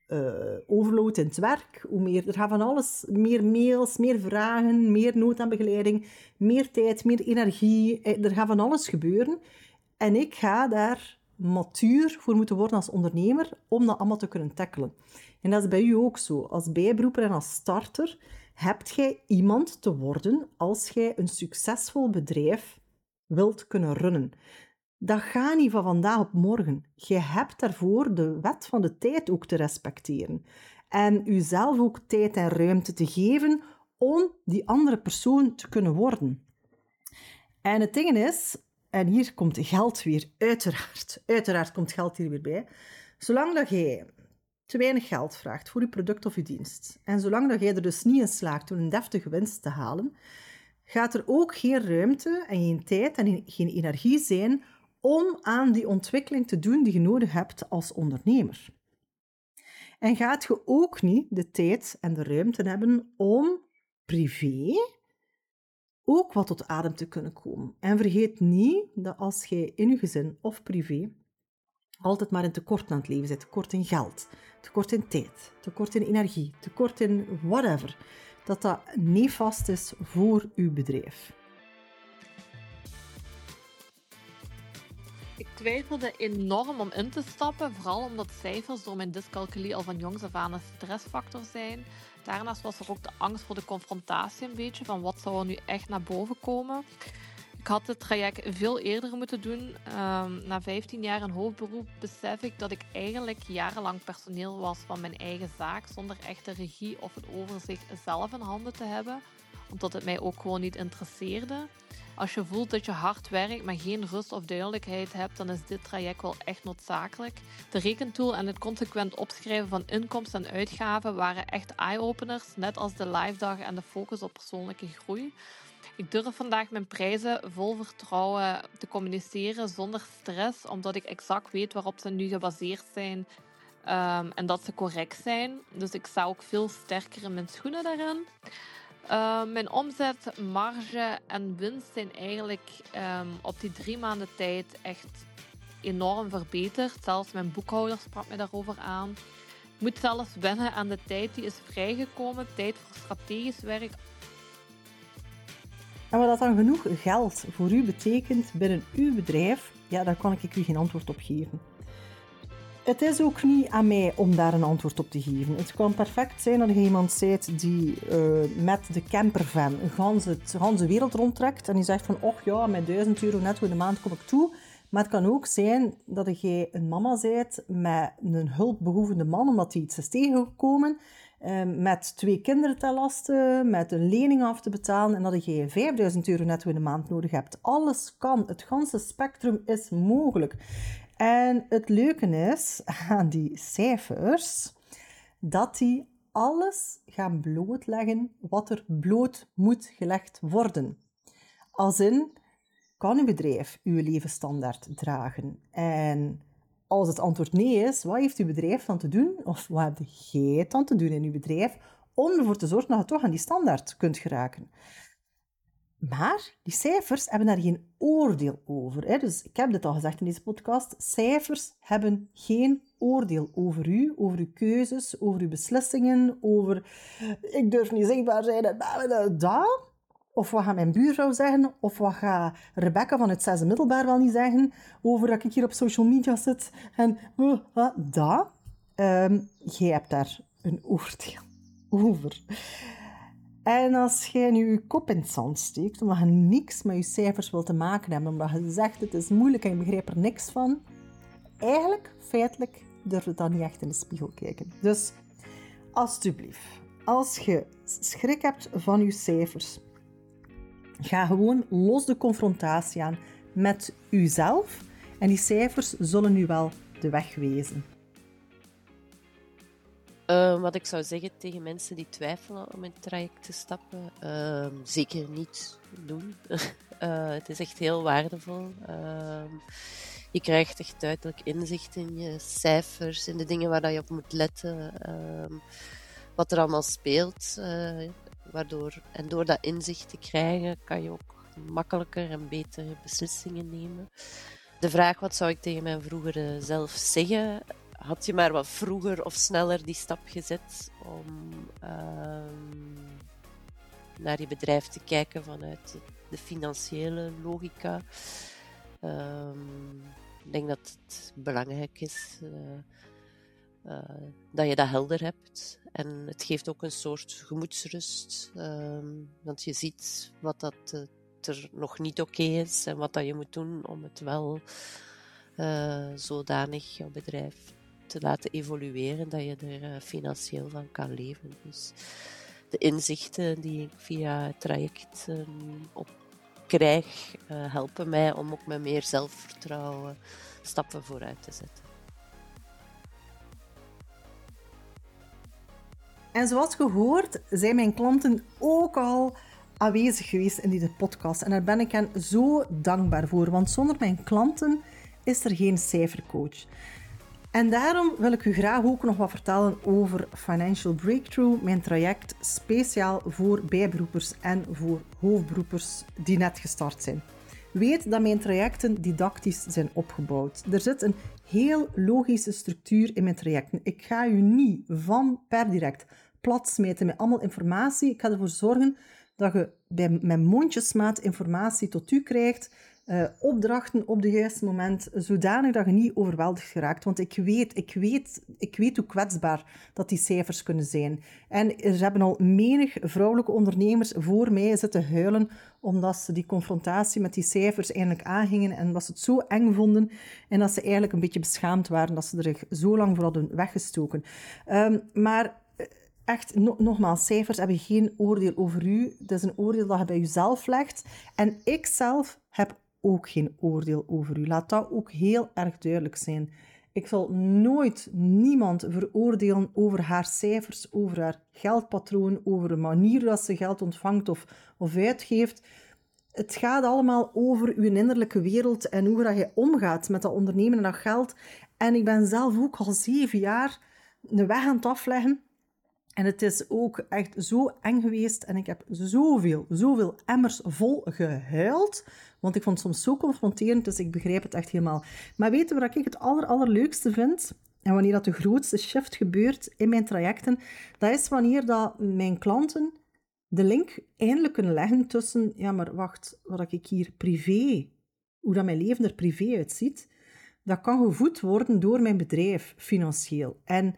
uh, overload in het werk, hoe meer, er gaat van alles, meer mails, meer vragen, meer nood aan begeleiding, meer tijd, meer energie, er gaat van alles gebeuren. En ik ga daar matuur voor moeten worden als ondernemer om dat allemaal te kunnen tackelen. En dat is bij u ook zo. Als bijberoeper en als starter hebt jij iemand te worden als jij een succesvol bedrijf wilt kunnen runnen. Dat gaat niet van vandaag op morgen. Je hebt daarvoor de wet van de tijd ook te respecteren. En jezelf ook tijd en ruimte te geven om die andere persoon te kunnen worden. En het ding is, en hier komt geld weer, uiteraard. Uiteraard komt geld hier weer bij. Zolang dat jij te weinig geld vraagt voor je product of je dienst, en zolang dat jij er dus niet in slaagt om een deftige winst te halen, gaat er ook geen ruimte en geen tijd en geen energie zijn om aan die ontwikkeling te doen die je nodig hebt als ondernemer. En gaat je ook niet de tijd en de ruimte hebben om privé ook wat tot adem te kunnen komen. En vergeet niet dat als jij in je gezin of privé altijd maar in tekort aan het leven bent, tekort in geld, tekort in tijd, tekort in energie, tekort in whatever, dat dat nefast is voor uw bedrijf.
Ik twijfelde enorm om in te stappen, vooral omdat cijfers door mijn dyscalculie al van jongs af aan een stressfactor zijn. Daarnaast was er ook de angst voor de confrontatie een beetje, van wat zou er nu echt naar boven komen. Ik had het traject veel eerder moeten doen. Um, na vijftien jaar in hoofdberoep besef ik dat ik eigenlijk jarenlang personeel was van mijn eigen zaak, zonder echte regie of het overzicht zelf in handen te hebben, omdat het mij ook gewoon niet interesseerde. Als je voelt dat je hard werkt, maar geen rust of duidelijkheid hebt, dan is dit traject wel echt noodzakelijk. De rekentool en het consequent opschrijven van inkomsten en uitgaven waren echt eye-openers, net als de live dagen en de focus op persoonlijke groei. Ik durf vandaag mijn prijzen vol vertrouwen te communiceren zonder stress, omdat ik exact weet waarop ze nu gebaseerd zijn um, en dat ze correct zijn. Dus ik sta ook veel sterker in mijn schoenen daarin. Uh, mijn omzet, marge en winst zijn eigenlijk um, op die drie maanden tijd echt enorm verbeterd. Zelfs mijn boekhouder sprak me daarover aan. Ik moet zelfs wennen aan de tijd die is vrijgekomen, tijd voor strategisch werk.
En wat dat dan genoeg geld voor u betekent binnen uw bedrijf, ja, daar kan ik u geen antwoord op geven. Het is ook niet aan mij om daar een antwoord op te geven. Het kan perfect zijn dat je iemand bent die uh, met de campervan een ganse, ganse wereld rondtrekt en die zegt van, och ja, met duizend euro netto in de maand kom ik toe. Maar het kan ook zijn dat je een mama bent met een hulpbehoevende man, omdat hij iets is tegengekomen, uh, met twee kinderen te lasten, met een lening af te betalen en dat je vijfduizend euro netto in de maand nodig hebt. Alles kan, het ganse spectrum is mogelijk. En het leuke is aan die cijfers dat die alles gaan blootleggen wat er bloot moet gelegd worden. Als in, kan uw bedrijf uw levensstandaard dragen? En als het antwoord nee is, wat heeft uw bedrijf dan te doen? Of wat heb jij dan te doen in uw bedrijf om ervoor te zorgen dat je toch aan die standaard kunt geraken? Maar die cijfers hebben daar geen oordeel over. Hè? Dus ik heb dit al gezegd in deze podcast. Cijfers hebben geen oordeel over u, over uw keuzes, over uw beslissingen, over ik durf niet zichtbaar zijn en dat. Of wat gaat mijn buurvrouw zeggen? Of wat gaat Rebecca van het zesde middelbaar wel niet zeggen? Over dat ik hier op social media zit en uh, uh, dat. Um, jij hebt daar een oordeel over. En als jij nu je kop in het zand steekt, omdat je niks met je cijfers wilt te maken hebben, omdat je zegt het is moeilijk en je begrijpt er niks van, eigenlijk, feitelijk, durf je dan niet echt in de spiegel kijken. Dus, alsjeblieft, als je schrik hebt van je cijfers, ga gewoon los de confrontatie aan met jezelf en die cijfers zullen u wel de weg wijzen.
Uh, wat ik zou zeggen tegen mensen die twijfelen om in het traject te stappen, uh, zeker niet doen. uh, het is echt heel waardevol. Uh, je krijgt echt duidelijk inzicht in je cijfers, in de dingen waar je op moet letten, uh, wat er allemaal speelt. Uh, waardoor, en door dat inzicht te krijgen, kan je ook makkelijker en betere beslissingen nemen. De vraag, wat zou ik tegen mijn vroegere zelf zeggen? had je maar wat vroeger of sneller die stap gezet om uh, naar je bedrijf te kijken vanuit de, de financiële logica. Uh, ik denk dat het belangrijk is uh, uh, dat je dat helder hebt. En het geeft ook een soort gemoedsrust. Uh, want je ziet wat dat uh, er nog niet oké is en wat dat je moet doen om het wel uh, zodanig jouw bedrijf te laten evolueren dat je er uh, financieel van kan leven. Dus de inzichten die ik via het traject uh, op krijg, uh, helpen mij om ook met meer zelfvertrouwen stappen vooruit te zetten.
En zoals gehoord zijn mijn klanten ook al aanwezig geweest in deze podcast. En daar ben ik hen zo dankbaar voor, want zonder mijn klanten is er geen cijfercoach. En daarom wil ik u graag ook nog wat vertellen over Financial Breakthrough, mijn traject speciaal voor bijberoepers en voor hoofdberoepers die net gestart zijn. Weet dat mijn trajecten didactisch zijn opgebouwd. Er zit een heel logische structuur in mijn trajecten. Ik ga u niet van per direct plat smijten met allemaal informatie. Ik ga ervoor zorgen dat je bij, met mondjesmaat informatie tot u krijgt, uh, opdrachten op het juiste moment, zodanig dat je niet overweldigd geraakt. Want ik weet, ik weet, ik weet hoe kwetsbaar dat die cijfers kunnen zijn. En er hebben al menig vrouwelijke ondernemers voor mij zitten huilen, omdat ze die confrontatie met die cijfers eigenlijk aangingen en dat ze het zo eng vonden en dat ze eigenlijk een beetje beschaamd waren dat ze er zo lang voor hadden weggestoken. Um, maar echt, no- nogmaals, cijfers hebben geen oordeel over u. Het is een oordeel dat je bij jezelf legt. En ik zelf heb ook geen oordeel over u. Laat dat ook heel erg duidelijk zijn. Ik zal nooit niemand veroordelen over haar cijfers, over haar geldpatroon, over de manier dat ze geld ontvangt of, of uitgeeft. Het gaat allemaal over uw innerlijke wereld en hoe dat je omgaat met dat ondernemen en dat geld. En ik ben zelf ook al zeven jaar een weg aan het afleggen. En het is ook echt zo eng geweest en ik heb zoveel, zoveel emmers vol gehuild. Want ik vond het soms zo confronterend, dus ik begrijp het echt helemaal. Maar weet je wat ik het aller, allerleukste vind? En wanneer dat de grootste shift gebeurt in mijn trajecten, dat is wanneer dat mijn klanten de link eindelijk kunnen leggen tussen, ja maar wacht, wat ik hier privé, hoe dat mijn leven er privé uitziet, dat kan gevoed worden door mijn bedrijf, financieel. En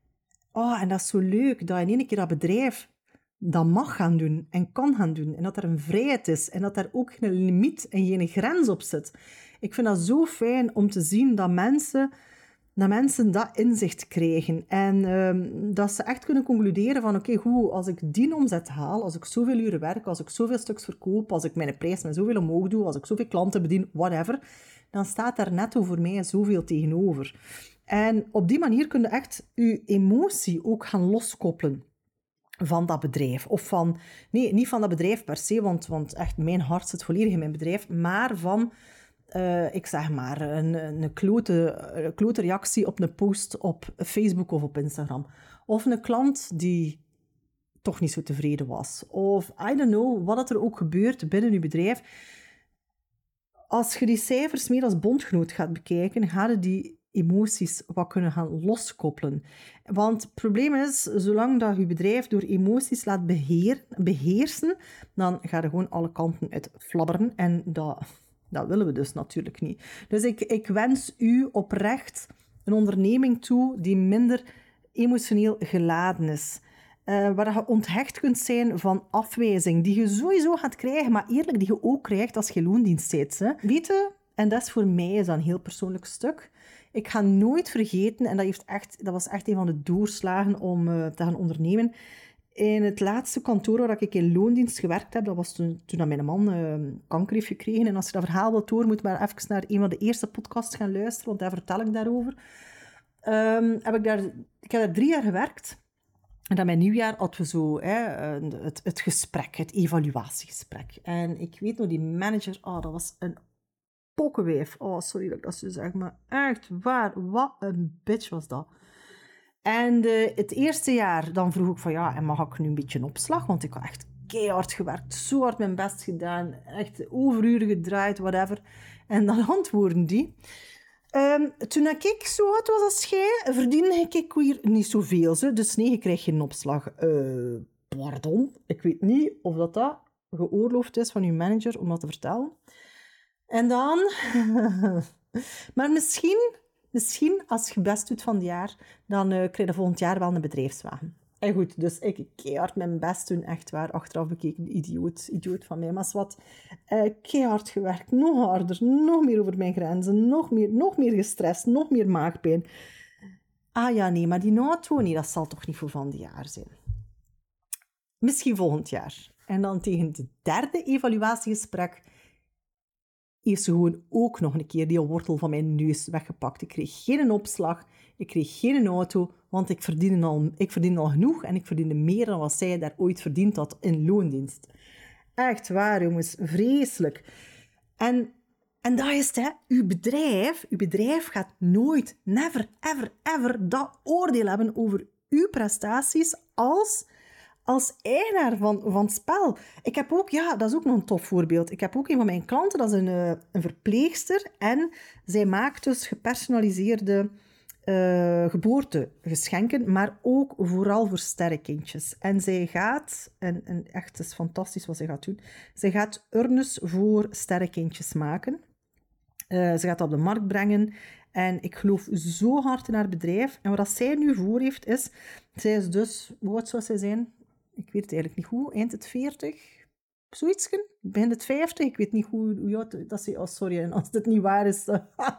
Oh, en dat is zo leuk, dat in één keer dat bedrijf dat mag gaan doen en kan gaan doen. En dat er een vrijheid is en dat er ook geen limiet en geen grens op zit. Ik vind dat zo fijn om te zien dat mensen dat, mensen dat inzicht krijgen. En um, dat ze echt kunnen concluderen van oké, okay, goed, als ik die omzet haal, als ik zoveel uren werk, als ik zoveel stuks verkoop, als ik mijn prijs met zoveel omhoog doe, als ik zoveel klanten bedien, whatever, dan staat daar netto voor mij zoveel tegenover. En op die manier kun je echt je emotie ook gaan loskoppelen van dat bedrijf. Of van, nee, niet van dat bedrijf per se, want, want echt mijn hart zit volledig in mijn bedrijf, maar van, uh, ik zeg maar, een, een, klote, een klote reactie op een post op Facebook of op Instagram. Of een klant die toch niet zo tevreden was. Of, I don't know, wat er ook gebeurt binnen je bedrijf. Als je die cijfers meer als bondgenoot gaat bekijken, ga je die emoties wat kunnen gaan loskoppelen. Want het probleem is, zolang dat je bedrijf door emoties laat beheer, beheersen, dan ga je gewoon alle kanten uit flabberen. En dat, dat willen we dus natuurlijk niet. Dus ik, ik wens u oprecht een onderneming toe die minder emotioneel geladen is. Uh, waar je onthecht kunt zijn van afwijzing, die je sowieso gaat krijgen, maar eerlijk, die je ook krijgt als je loondienst bent. Hè. Weet je, en dat is voor mij is dat een heel persoonlijk stuk. Ik ga nooit vergeten, en dat, heeft echt, dat was echt een van de doorslagen om uh, te gaan ondernemen. In het laatste kantoor waar ik in loondienst gewerkt heb, dat was toen, toen mijn man uh, kanker heeft gekregen. En als je dat verhaal wilt horen, moet je maar even naar een van de eerste podcasts gaan luisteren, want daar vertel ik daarover. Um, heb ik, daar, ik heb daar drie jaar gewerkt. En dan met nieuwjaar hadden we zo hè, het, het gesprek, het evaluatiegesprek. En ik weet nog, die manager, oh, dat was een pokkenwijf. Oh, sorry dat ik dat zo zeg, maar echt waar, wat een bitch was dat. En uh, het eerste jaar, dan vroeg ik van ja, en mag ik nu een beetje een opslag? Want ik had echt keihard gewerkt, zo hard mijn best gedaan, echt overuren gedraaid, whatever. En dan antwoorden die, Um, toen ik zo oud was als jij, verdiende ik weer niet zoveel. Zo. Dus nee, je krijgt geen opslag. Uh, pardon, ik weet niet of dat, dat geoorloofd is van je manager om dat te vertellen. En dan... maar misschien, misschien, als je best doet van het jaar, dan uh, krijg je volgend jaar wel een bedrijfswagen. En goed, dus ik keihard mijn best doen, echt waar. Achteraf bekeken, idioot, idioot van mij. Maar wat, uh, keihard gewerkt, nog harder, nog meer over mijn grenzen, nog meer, nog meer gestrest, nog meer maagpijn. Ah ja, nee, maar die auto, nee, dat zal toch niet voor van die jaar zijn. Misschien volgend jaar. En dan tegen het derde evaluatiegesprek heeft ze gewoon ook nog een keer die wortel van mijn neus weggepakt. Ik kreeg geen opslag, ik kreeg geen auto, want ik verdiende al, ik verdiende al genoeg en ik verdiende meer dan wat zij daar ooit verdiend had in loondienst. Echt waar, jongens. Vreselijk. En, en dat is het, hè. Uw bedrijf, uw bedrijf gaat nooit, never, ever, ever dat oordeel hebben over uw prestaties als... als eigenaar van, van het spel. Ik heb ook, ja, dat is ook nog een tof voorbeeld. Ik heb ook een van mijn klanten, dat is een, een verpleegster. En zij maakt dus gepersonaliseerde uh, geboortegeschenken, maar ook vooral voor sterrenkindjes. En zij gaat, en, en echt, het is fantastisch wat zij gaat doen, zij gaat urnes voor sterrenkindjes maken. Uh, ze gaat dat op de markt brengen. En ik geloof zo hard in haar bedrijf. En wat zij nu voor heeft, is... Zij is dus... Hoe oud zou zij zijn? Ik weet het eigenlijk niet hoe. Eind het veertig? Zoiets? Begin het vijftig? Ik weet niet hoe... hoe oud, dat is, oh, sorry, als dit niet waar is.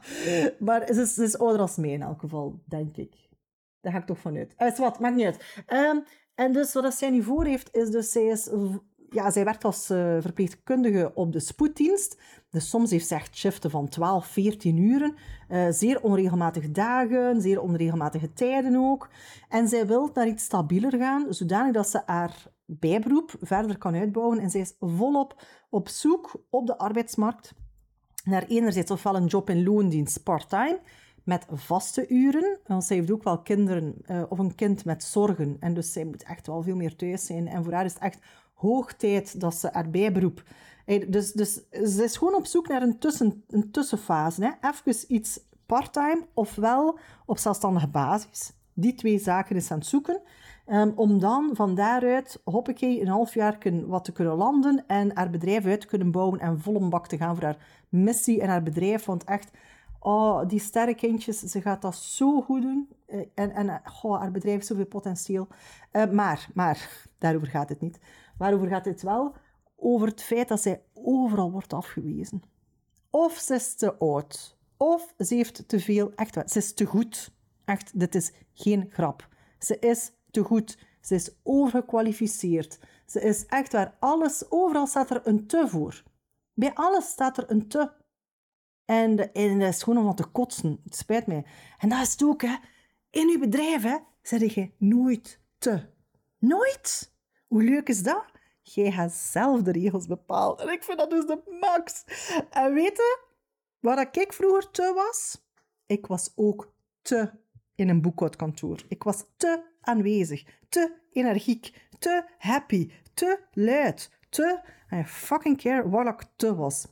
Maar ze is, ze is ouder als mij in elk geval, denk ik. Daar ga ik toch vanuit. Uh, wat, maakt niet uit. Um, en dus wat zij nu voor heeft, is dus... Zij, is, ja, zij werkt als uh, verpleegkundige op de spoeddienst. Dus soms heeft ze echt shiften van twaalf, veertien uren. Uh, zeer onregelmatige dagen, zeer onregelmatige tijden ook. En zij wil naar iets stabieler gaan, zodanig dat ze haar bijberoep verder kan uitbouwen. En zij is volop op zoek op de arbeidsmarkt naar enerzijds ofwel een job in loondienst part-time, met vaste uren. Want zij heeft ook wel kinderen, uh, of een kind met zorgen. En dus zij moet echt wel veel meer thuis zijn. En voor haar is het echt hoog tijd dat ze haar bijberoep... Dus, dus ze is gewoon op zoek naar een, tussen, een tussenfase. Hè? Even iets part-time, ofwel op zelfstandige basis. Die twee zaken is aan het zoeken. Um, om dan van daaruit, hoppakee, een half jaar wat te kunnen landen en haar bedrijf uit te kunnen bouwen en vol een bak te gaan voor haar missie en haar bedrijf. Want echt, oh, die sterrenkindjes, ze gaat dat zo goed doen. En, en oh, haar bedrijf heeft zoveel potentieel. Uh, maar, maar, daarover gaat het niet. Waarover gaat het wel? Over het feit dat zij overal wordt afgewezen. Of ze is te oud. Of ze heeft te veel... Echt waar, ze is te goed. Echt, dit is geen grap. Ze is te goed. Ze is overgekwalificeerd. Ze is echt waar. Alles, overal staat er een te voor. Bij alles staat er een te. En, de, en dat is gewoon om wat te kotsen. Het spijt mij. En dat is het ook, hè. In uw bedrijf, hè, zeg je nooit te. Nooit. Hoe leuk is dat? Jij gaat zelf de regels bepalen. En ik vind dat dus de max. En weet je, waar ik vroeger te was? Ik was ook te in een boekhoudkantoor. Ik was te aanwezig, te energiek, te happy, te luid, te... I fucking care waar ik te was.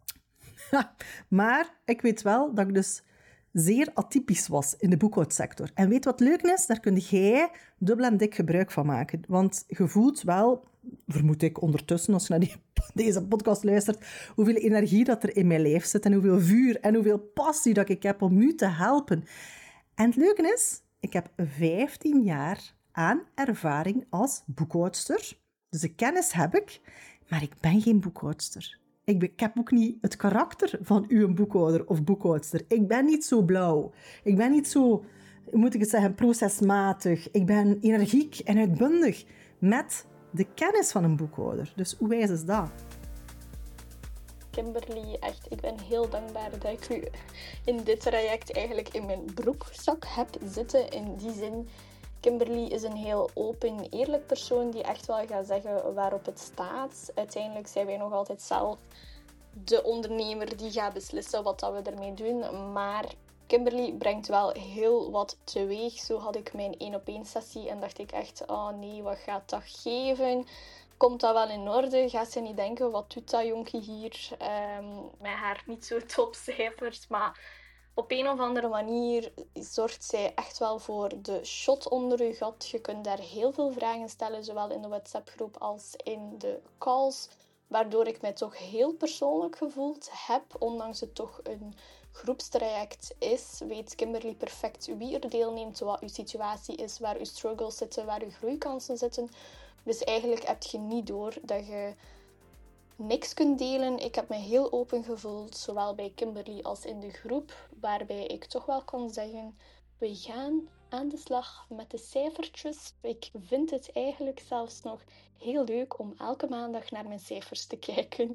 Maar ik weet wel dat ik dus zeer atypisch was in de boekhoudsector. En weet wat leuk is? Daar kun jij dubbel en dik gebruik van maken. Want je voelt wel... vermoed ik ondertussen, als je naar die, deze podcast luistert, hoeveel energie dat er in mijn lijf zit en hoeveel vuur en hoeveel passie dat ik heb om u te helpen. En het leuke is, ik heb vijftien jaar aan ervaring als boekhoudster. Dus de kennis heb ik, maar ik ben geen boekhoudster. Ik, ben, ik heb ook niet het karakter van u een boekhouder of boekhoudster. Ik ben niet zo blauw. Ik ben niet zo, moet ik het zeggen, procesmatig. Ik ben energiek en uitbundig met... de kennis van een boekhouder. Dus hoe wijs is dat?
Kimberly, echt, ik ben heel dankbaar dat ik u in dit traject eigenlijk in mijn broekzak heb zitten. In die zin, Kimberly is een heel open, eerlijk persoon die echt wel gaat zeggen waarop het staat. Uiteindelijk zijn wij nog altijd zelf de ondernemer die gaat beslissen wat dat we ermee doen. Maar Kimberly brengt wel heel wat teweeg. Zo had ik mijn één op één sessie en dacht ik echt, oh nee, wat gaat dat geven? Komt dat wel in orde? Gaat ze niet denken, wat doet dat jonkie hier? Um, met haar niet zo topcijfers, maar op een of andere manier zorgt zij echt wel voor de shot onder je gat. Je kunt daar heel veel vragen stellen, zowel in de WhatsApp-groep als in de calls, waardoor ik mij toch heel persoonlijk gevoeld heb, ondanks het toch een groepstraject is. Weet Kimberly perfect wie er deelneemt, wat uw situatie is, waar uw struggles zitten, waar uw groeikansen zitten. Dus eigenlijk heb je niet door dat je niks kunt delen. Ik heb me heel open gevoeld, zowel bij Kimberly als in de groep, waarbij ik toch wel kan zeggen, we gaan aan de slag met de cijfertjes. Ik vind het eigenlijk zelfs nog heel leuk om elke maandag naar mijn cijfers te kijken.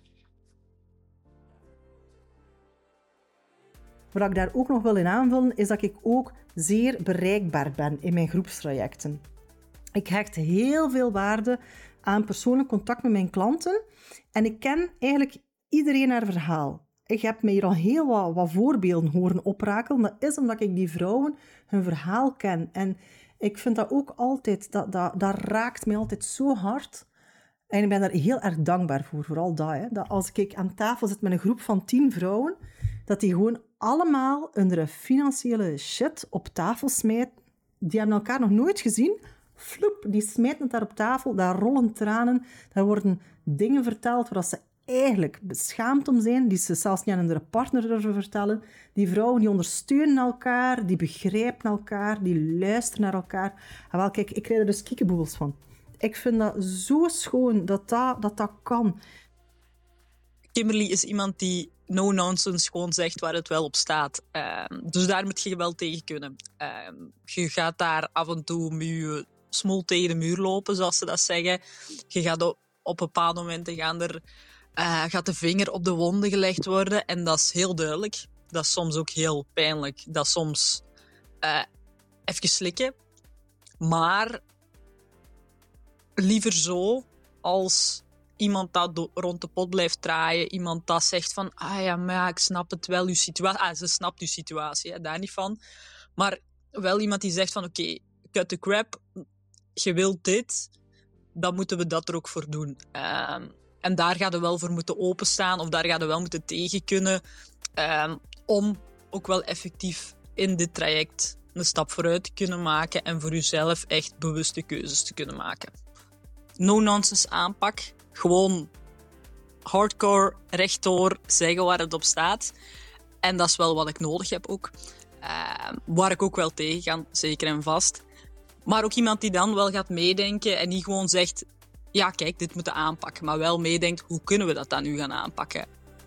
Wat ik daar ook nog wil in aanvullen, is dat ik ook zeer bereikbaar ben in mijn groepstrajecten. Ik hecht heel veel waarde aan persoonlijk contact met mijn klanten en ik ken eigenlijk iedereen haar verhaal. Ik heb me hier al heel wat, wat voorbeelden horen oprakelen. Dat is omdat ik die vrouwen hun verhaal ken. En ik vind dat ook altijd, dat, dat, dat raakt mij altijd zo hard. En ik ben daar heel erg dankbaar voor, vooral dat, hè. Dat als ik aan tafel zit met een groep van tien vrouwen, dat die gewoon allemaal hun financiële shit op tafel smijten. Die hebben elkaar nog nooit gezien. Floep, die smijten het daar op tafel, daar rollen tranen, daar worden dingen verteld waar ze eigenlijk beschaamd om zijn, die ze zelfs niet aan hun partner durven vertellen. Die vrouwen die ondersteunen elkaar, die begrijpen elkaar, die luisteren naar elkaar. En wel, kijk, ik krijg er dus kiekeboebels van. Ik vind dat zo schoon dat dat, dat, dat kan.
Kimberly is iemand die no-nonsense gewoon zegt waar het wel op staat. Uh, dus daar moet je wel tegen kunnen. Uh, je gaat daar af en toe met je smoel tegen de muur lopen, zoals ze dat zeggen. Je gaat op, op bepaalde momenten gaan er, uh, gaat de vinger op de wonden gelegd worden. En dat is heel duidelijk. Dat is soms ook heel pijnlijk. Dat is soms uh, even slikken. Maar liever zo als iemand dat do- rond de pot blijft draaien. Iemand dat zegt van, ah ja, maar ja, ik snap het wel, uw situatie. Ah, ze snapt uw situatie, hè, daar niet van. Maar wel iemand die zegt van, oké, okay, cut the crap, je wilt dit, dan moeten we dat er ook voor doen. Um, en daar gaat er wel voor moeten openstaan, of daar gaat er wel moeten tegen kunnen, um, om ook wel effectief in dit traject een stap vooruit te kunnen maken en voor jezelf echt bewuste keuzes te kunnen maken. No-nonsense aanpak. Gewoon hardcore, rechtdoor, zeggen waar het op staat. En dat is wel wat ik nodig heb ook. Uh, waar ik ook wel tegen kan, zeker en vast. Maar ook iemand die dan wel gaat meedenken en niet gewoon zegt, ja kijk, dit moeten aanpakken. Maar wel meedenkt, hoe kunnen we dat dan nu gaan aanpakken?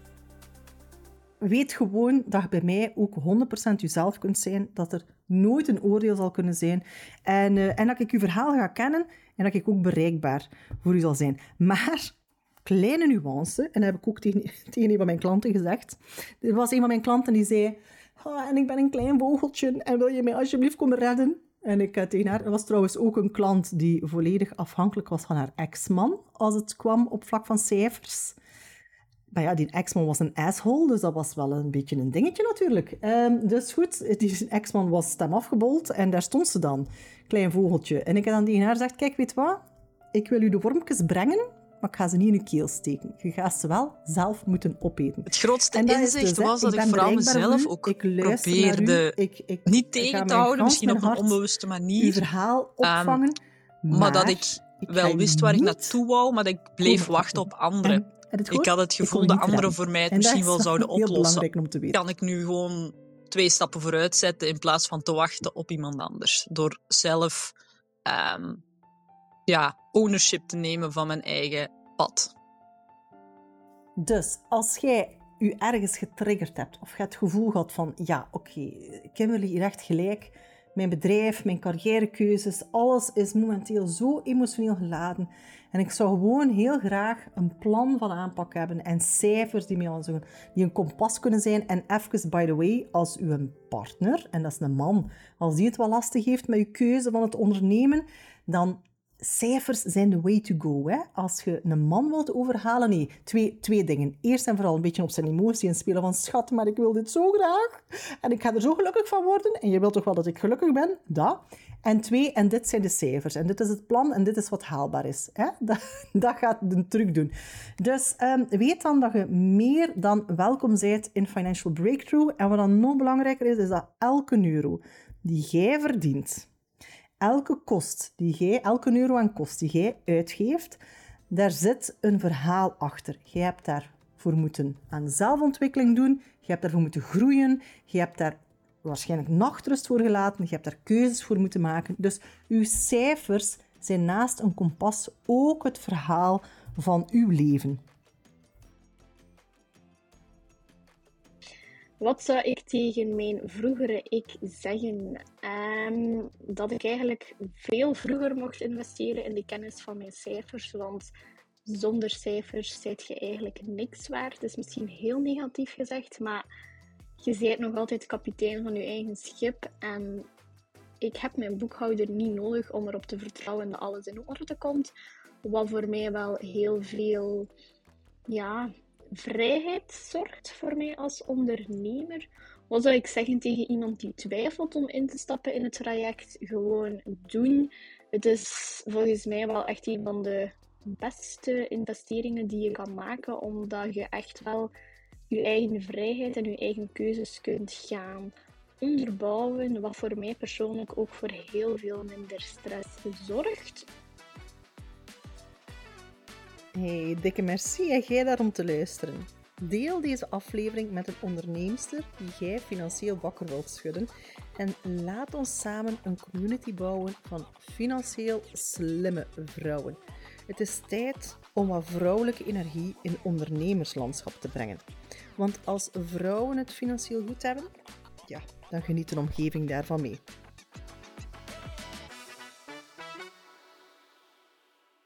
Weet gewoon dat je bij mij ook honderd procent jezelf kunt zijn. Dat er nooit een oordeel zal kunnen zijn. En, uh, en dat ik je verhaal ga kennen en dat ik ook bereikbaar voor u zal zijn. Maar, kleine nuance, en dat heb ik ook tegen, tegen een van mijn klanten gezegd. Er was een van mijn klanten die zei, oh, en ik ben een klein vogeltje en wil je mij alsjeblieft komen redden? En ik uh, tegen haar, er was trouwens ook een klant die volledig afhankelijk was van haar ex-man als het kwam op vlak van cijfers. Maar ja, die ex-man was een asshole, dus dat was wel een beetje een dingetje natuurlijk. Um, dus goed, die ex-man was stem afgebold en daar stond ze dan, klein vogeltje. En ik heb dan tegen haar gezegd, kijk, weet wat? Ik wil u de wormpjes brengen, maar ik ga ze niet in uw keel steken. Je gaat ze wel zelf moeten opeten.
Het grootste inzicht dus, was dat ik, ik vooral mezelf ook ik probeerde ik, ik niet tegen te houden, misschien op een onbewuste manier.
Uw verhaal opvangen,
um, maar, maar dat ik, ik wel wist waar ik naartoe wou, maar dat ik bleef wachten op anderen. En, ik had het gevoel dat anderen voor mij het misschien wel zouden oplossen.
Om te weten.
Kan ik nu gewoon twee stappen vooruit zetten in plaats van te wachten op iemand anders. Door zelf um, ja, ownership te nemen van mijn eigen pad.
Dus als jij je ergens getriggerd hebt of je het gevoel gehad van ja, oké, okay, Kimberly hier echt gelijk. Mijn bedrijf, mijn carrièrekeuzes, alles is momenteel zo emotioneel geladen. En ik zou gewoon heel graag een plan van aanpak hebben en cijfers die, mij zo, die een kompas kunnen zijn. En even, by the way, als uw partner, en dat is een man, als die het wel lastig heeft met uw keuze van het ondernemen, dan cijfers zijn de way to go. Hè? Als je een man wilt overhalen, nee, twee, twee dingen. Eerst en vooral een beetje op zijn emotie en spelen van schat, maar ik wil dit zo graag. En ik ga er zo gelukkig van worden. En je wilt toch wel dat ik gelukkig ben? Dat. En twee, en dit zijn de cijfers. En dit is het plan en dit is wat haalbaar is. Hè? Dat, dat gaat de truc doen. Dus um, weet dan dat je meer dan welkom bent in Financial Breakthrough. En wat dan nog belangrijker is, is dat elke euro die jij verdient, elke kost die jij, elke euro aan kost die jij uitgeeft, daar zit een verhaal achter. Jij hebt daarvoor moeten aan zelfontwikkeling doen, je hebt daarvoor moeten groeien, je hebt daar waarschijnlijk nachtrust voor gelaten, je hebt daar keuzes voor moeten maken. Dus uw cijfers zijn naast een kompas ook het verhaal van uw leven.
Wat zou ik tegen mijn vroegere ik zeggen? Um, dat ik eigenlijk veel vroeger mocht investeren in de kennis van mijn cijfers, want zonder cijfers zijt je eigenlijk niks waard. Dat is misschien heel negatief gezegd, maar je bent nog altijd kapitein van je eigen schip en ik heb mijn boekhouder niet nodig om erop te vertrouwen dat alles in orde komt, wat voor mij wel heel veel, ja... vrijheid zorgt voor mij als ondernemer. Wat zou ik zeggen tegen iemand die twijfelt om in te stappen in het traject? Gewoon doen. Het is volgens mij wel echt een van de beste investeringen die je kan maken, omdat je echt wel je eigen vrijheid en je eigen keuzes kunt gaan onderbouwen, wat voor mij persoonlijk ook voor heel veel minder stress zorgt.
Hey, dikke merci en jij daar om te luisteren. Deel deze aflevering met een onderneemster die jij financieel wakker wilt schudden en laat ons samen een community bouwen van financieel slimme vrouwen. Het is tijd om wat vrouwelijke energie in het ondernemerslandschap te brengen. Want als vrouwen het financieel goed hebben, ja, dan geniet een omgeving daarvan mee.